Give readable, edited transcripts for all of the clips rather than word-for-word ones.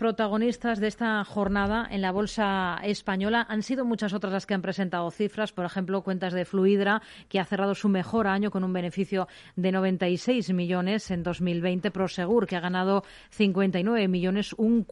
protagonistas de esta jornada en la bolsa española. Han sido muchas otras las que han presentado cifras, por ejemplo, cuentas de Fluidra, que ha cerrado su mejor año con un beneficio de 96 millones en 2020. Prosegur, que ha ganado 59 millones, un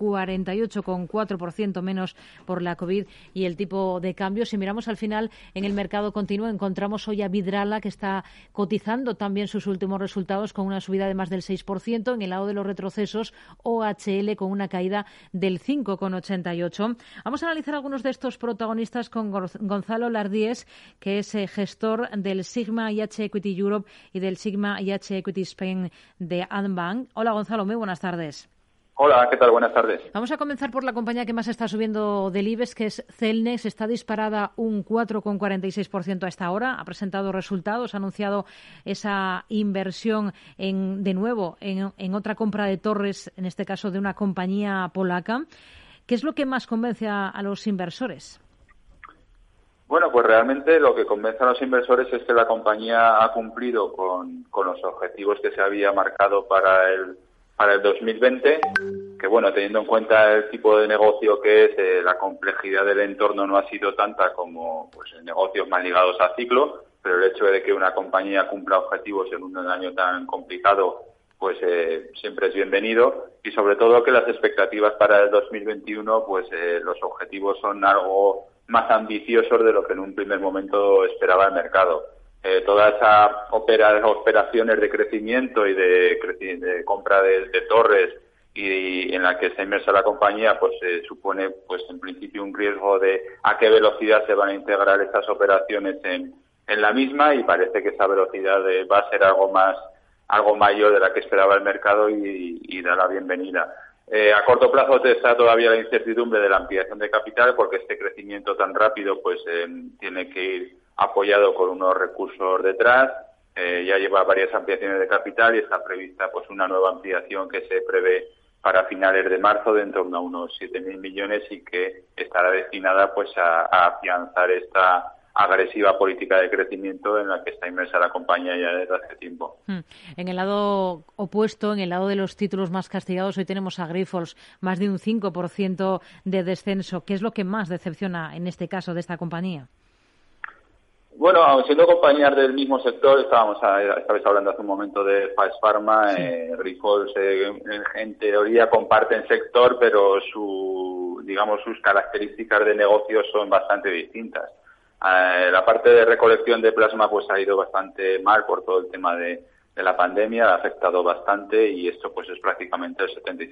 48,4% menos por la COVID y el tipo de cambio. Si miramos al final en el mercado continuo, encontramos hoy a Vidrala, que está cotizando también sus últimos resultados con una subida de más del 6%. En el lado de los retrocesos, OHL con una caída del 5,88%. Vamos a analizar algunos de estos protagonistas con Gonzalo Lardíez, que es gestor del Sigma IH Equity Europe y del Sigma IH Equity Spain de Adbank. Hola Gonzalo, muy buenas tardes. Hola, ¿qué tal? Buenas tardes. Vamos a comenzar por la compañía que más está subiendo del IBEX, que es Celnex. Está disparada un 4,46% a esta hora. Ha presentado resultados, ha anunciado esa inversión de nuevo en otra compra de torres, en este caso de una compañía polaca. ¿Qué es lo que más convence a los inversores? Bueno, pues realmente lo que convence a los inversores es que la compañía ha cumplido con los objetivos que se había marcado para el 2020, que bueno, teniendo en cuenta el tipo de negocio que es, la complejidad del entorno no ha sido tanta como pues en negocios más ligados a ciclo, pero el hecho de que una compañía cumpla objetivos en un año tan complicado, pues siempre es bienvenido, y sobre todo que las expectativas para el 2021, pues los objetivos son algo más ambiciosos de lo que en un primer momento esperaba el mercado. Todas esas operaciones de crecimiento y de compra de torres y en la que está inmersa la compañía, pues supone pues en principio un riesgo de a qué velocidad se van a integrar estas operaciones en la misma, y parece que esa velocidad va a ser algo mayor de la que esperaba el mercado y da la bienvenida. A corto plazo está todavía la incertidumbre de la ampliación de capital, porque este crecimiento tan rápido pues tiene que ir apoyado con unos recursos detrás. Ya lleva varias ampliaciones de capital y está prevista pues una nueva ampliación que se prevé para finales de marzo de en torno a unos 7.000 millones y que estará destinada pues a afianzar esta agresiva política de crecimiento en la que está inmersa la compañía ya desde hace tiempo. En el lado opuesto, en el lado de los títulos más castigados, hoy tenemos a Grifols, más de un 5% de descenso. ¿Qué es lo que más decepciona en este caso de esta compañía? Bueno, siendo compañías del mismo sector, estabais hablando hace un momento de Faes Pharma, sí. Grifols en teoría comparten sector, pero sus características de negocio son bastante distintas. La parte de recolección de plasma pues ha ido bastante mal por todo el tema de la pandemia, ha afectado bastante, y esto pues es prácticamente el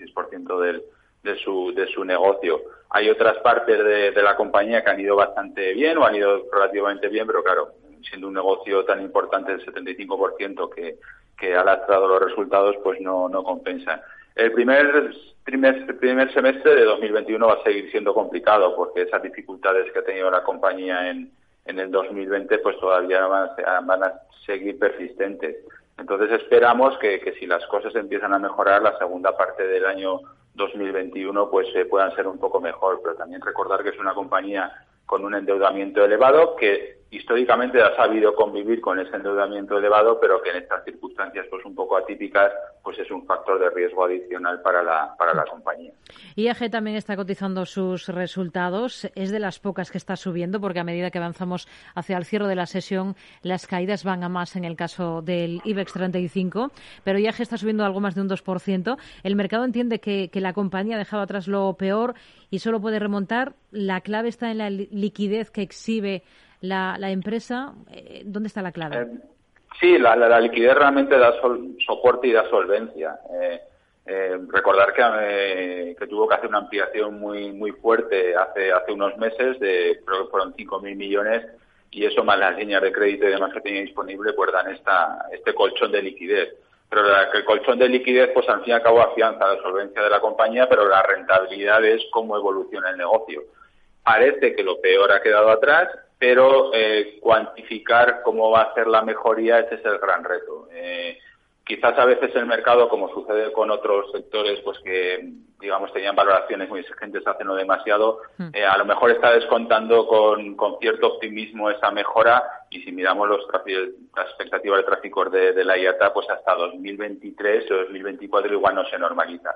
76% de su negocio. Hay otras partes de la compañía que han ido bastante bien o han ido relativamente bien, pero claro, siendo un negocio tan importante, el 75% que ha lastrado los resultados, pues no compensa. El primer semestre de 2021 va a seguir siendo complicado, porque esas dificultades que ha tenido la compañía en el 2020 pues todavía van a seguir persistentes. Entonces esperamos que si las cosas empiezan a mejorar, la segunda parte del año 2021 pues puedan ser un poco mejor, pero también recordar que es una compañía con un endeudamiento elevado, que históricamente ha sabido convivir con ese endeudamiento elevado, pero que en estas circunstancias pues un poco atípicas pues es un factor de riesgo adicional para la compañía. IAG también está cotizando sus resultados. Es de las pocas que está subiendo, porque a medida que avanzamos hacia el cierre de la sesión, las caídas van a más en el caso del IBEX 35, pero IAG está subiendo algo más de un 2%. El mercado entiende que la compañía ha dejado atrás lo peor y solo puede remontar. La clave está en la liquidez que exhibe la empresa. ¿Dónde está la clave? Sí, la liquidez realmente da soporte y da solvencia. Recordar que tuvo que hacer una ampliación muy fuerte hace unos meses, creo que fueron 5.000 millones, y eso más las líneas de crédito y demás que tenía disponible pues dan este colchón de liquidez. Pero el colchón de liquidez pues al fin y al cabo afianza la solvencia de la compañía, pero la rentabilidad es cómo evoluciona el negocio. Parece que lo peor ha quedado atrás, pero cuantificar cómo va a ser la mejoría, ese es el gran reto. Quizás a veces el mercado, como sucede con otros sectores, pues que digamos tenían valoraciones muy exigentes hace no demasiado, a lo mejor está descontando con cierto optimismo esa mejora, y si miramos las expectativas de tráfico de la IATA, pues hasta 2023 o 2024 igual no se normaliza.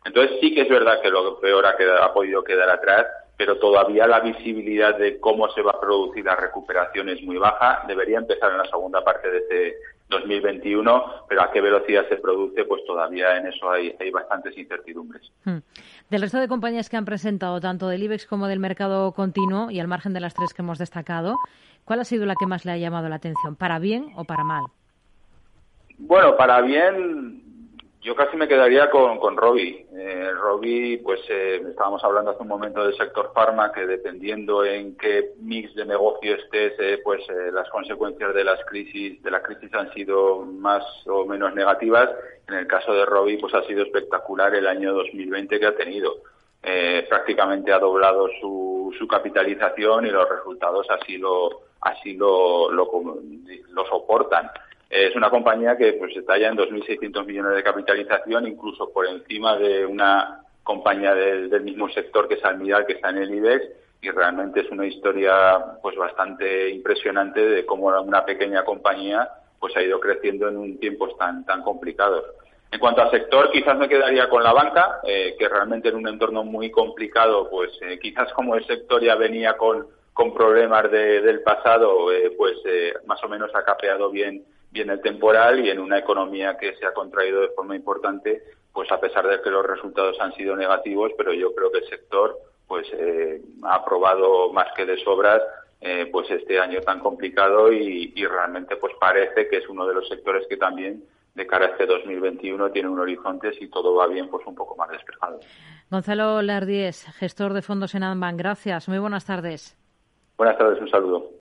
Entonces sí que es verdad que lo peor ha podido quedar atrás, pero todavía la visibilidad de cómo se va a producir la recuperación es muy baja. Debería empezar en la segunda parte de este 2021, pero a qué velocidad se produce, pues todavía en eso hay bastantes incertidumbres. Del resto de compañías que han presentado, tanto del IBEX como del mercado continuo, y al margen de las tres que hemos destacado, ¿cuál ha sido la que más le ha llamado la atención? ¿Para bien o para mal? Bueno, para bien, yo casi me quedaría con Rovi. Rovi, pues estábamos hablando hace un momento del sector farma, que dependiendo en qué mix de negocio estés, las consecuencias de la crisis han sido más o menos negativas. En el caso de Rovi, pues ha sido espectacular el año 2020 que ha tenido. Prácticamente ha doblado su capitalización y los resultados así lo soportan. Es una compañía que pues está ya en 2.600 millones de capitalización, incluso por encima de una compañía del mismo sector que es Almirall, que está en el IBEX, y realmente es una historia pues bastante impresionante de cómo una pequeña compañía pues ha ido creciendo en tiempos tan complicados. En cuanto al sector, quizás me quedaría con la banca, que realmente en un entorno muy complicado, pues quizás como el sector ya venía con problemas del pasado, más o menos ha capeado bien el temporal, y en una economía que se ha contraído de forma importante, pues a pesar de que los resultados han sido negativos, pero yo creo que el sector pues ha aprobado más que de sobras pues este año tan complicado, y realmente pues parece que es uno de los sectores que también de cara a este 2021 tiene un horizonte, si todo va bien, pues un poco más despejado. Gonzalo Lardíez, gestor de fondos en Adbank. Gracias, muy buenas tardes. Buenas tardes, un saludo.